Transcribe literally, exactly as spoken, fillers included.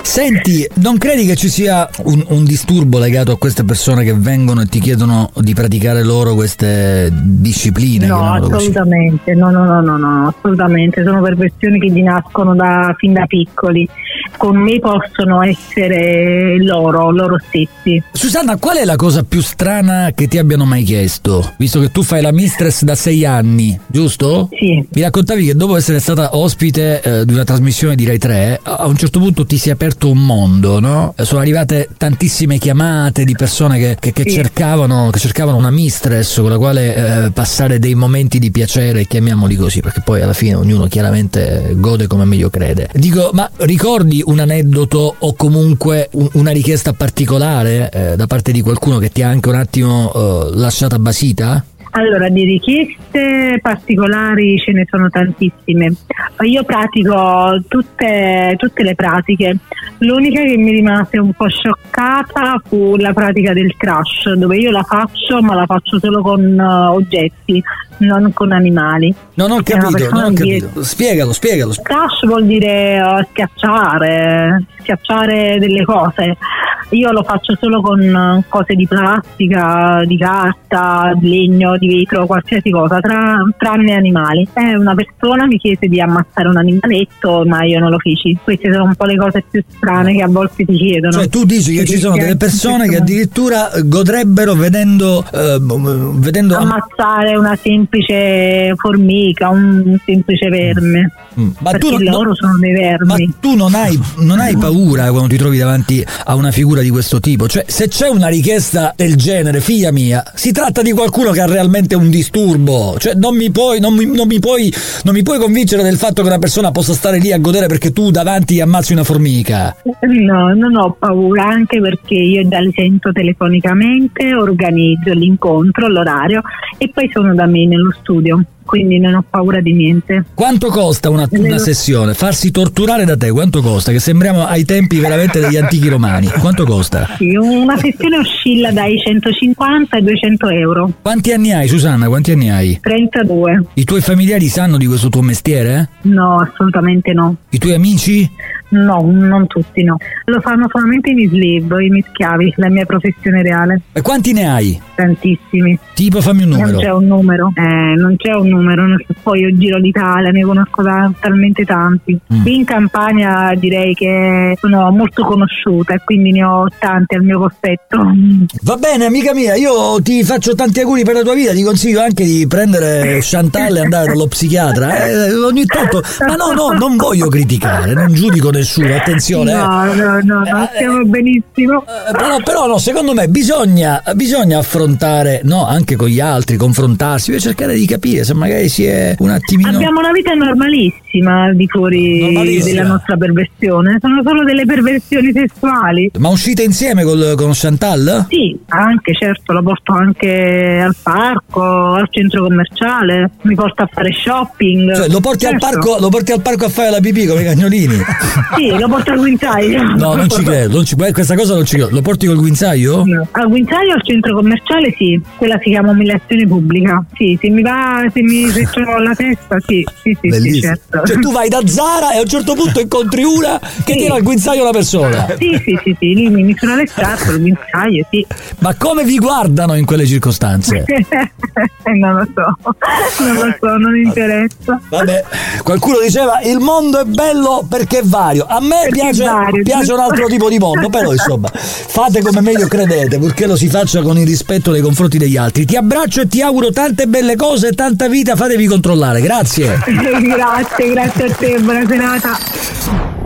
Senti, non credi che ci sia un, un disturbo legato a queste persone che vengono e ti chiedono di praticare loro queste discipline? No, assolutamente, no, no, no, no, no, assolutamente. Sono perversioni che gli nascono da, fin da piccoli. Con me possono essere loro, loro stessi. Susanna, qual è la cosa più strana che ti abbiano mai chiesto? Visto che tu fai la mistress da sei anni, giusto? Sì. Mi raccontavi che dopo essere stata ospite eh, di una trasmissione di Rai tre, a un certo punto ti si è aperto un mondo, no? Sono arrivate tantissime chiamate di persone che, che, che, sì. cercavano, che cercavano una mistress con la quale eh, passare dei momenti di piacere, chiamiamoli così, perché poi alla fine ognuno chiaramente gode come meglio crede. Dico, ma ricordi un aneddoto o comunque un, una richiesta particolare eh, da parte di qualcuno che ti ha anche un attimo eh, lasciata basita? Allora, di richieste particolari ce ne sono tantissime. Io pratico tutte, tutte le pratiche. L'unica che mi rimase un po' scioccata fu la pratica del crash, dove io la faccio, ma la faccio solo con uh, oggetti, non con animali. Non ho capito, non ho capito. Spiegalo, spiegalo. Crash vuol dire uh, schiacciare, schiacciare delle cose. Io lo faccio solo con cose di plastica, di carta, di legno, di vetro, qualsiasi cosa, tra, tranne animali. E una persona mi chiese di ammazzare un animaletto, ma io non lo feci. Queste sono un po' le cose più strane che a volte ti chiedono. Cioè tu dici che ci sono delle persone che addirittura godrebbero vedendo, eh, vedendo ammazzare una semplice formica, un semplice verme. Mm. Ma perché tu, loro no, sono dei vermi. Ma tu non hai, non hai paura quando ti trovi davanti a una figura di questo tipo? Cioè, se c'è una richiesta del genere, figlia mia, si tratta di qualcuno che ha realmente un disturbo. Cioè, non mi puoi, non mi, non mi puoi, non mi puoi convincere del fatto che una persona possa stare lì a godere perché tu davanti ammazzi una formica. No, non ho paura, anche perché io già li sento telefonicamente, organizzo l'incontro, l'orario e poi sono da me nello studio. Quindi non ho paura di niente. Quanto costa una, una sessione? Farsi torturare da te, quanto costa? Che sembriamo ai tempi veramente degli antichi romani. Quanto costa? Sì, una sessione oscilla dai centocinquanta ai duecento euro. Quanti anni hai, Susanna? Quanti anni hai? trentadue. I tuoi familiari sanno di questo tuo mestiere? No, assolutamente no. I tuoi amici? No, non tutti, no. Lo fanno solamente i miei slave, i miei schiavi, la mia professione reale. E quanti ne hai? Tantissimi. Tipo, fammi un numero. Non c'è un numero, eh, non c'è un numero. Poi io giro l'Italia, ne conosco da, talmente tanti. Mm. Qui in Campania direi che sono molto conosciuta e quindi ne ho tanti al mio cospetto. Va bene, amica mia, io ti faccio tanti auguri per la tua vita, ti consiglio anche di prendere Chantal e andare dallo psichiatra. Eh, ogni tanto, ma no, no, non voglio criticare, non giudico nessuno, attenzione. No, eh. no, no, no, stiamo eh, benissimo. Eh, però, però no, secondo me bisogna, bisogna affrontare, no, anche con gli altri, confrontarsi per cercare di capire se magari si è un attimino. Abbiamo una vita normalissima al di fuori normalissima. Della nostra perversione, sono solo delle perversioni sessuali. Ma uscite insieme col, con Chantal? Sì, anche, certo, lo porto anche al parco, al centro commerciale, mi porta a fare shopping. Cioè, lo porti certo. al parco, lo porti al parco a fare la pipì come i cagnolini? Sì, lo porto al guinzaglio. No, non ci credo, non ci, questa cosa non ci credo. Lo porti col guinzaglio? No. Al guinzaglio, al centro commerciale, sì. Quella si chiama umiliazione pubblica. Sì, se mi va, se mi se c'ho la testa, sì, sì, sì, sì, certo. Cioè tu vai da Zara e a un certo punto incontri una che sì. tira al guinzaglio una persona. Sì, sì, sì, sì, lì mi misura le scarpe, il guinzaglio, sì. Ma come vi guardano in quelle circostanze? Non lo so, non lo so, non interessa. Vabbè, qualcuno diceva il mondo è bello perché è vario. A me perché piace, vario, piace un altro tipo di mondo, però insomma, fate come meglio credete, purché lo si faccia con il rispetto nei confronti degli altri. Ti abbraccio e ti auguro tante belle cose e tanta vita, fatevi controllare, grazie. Grazie, grazie a te, buona serata.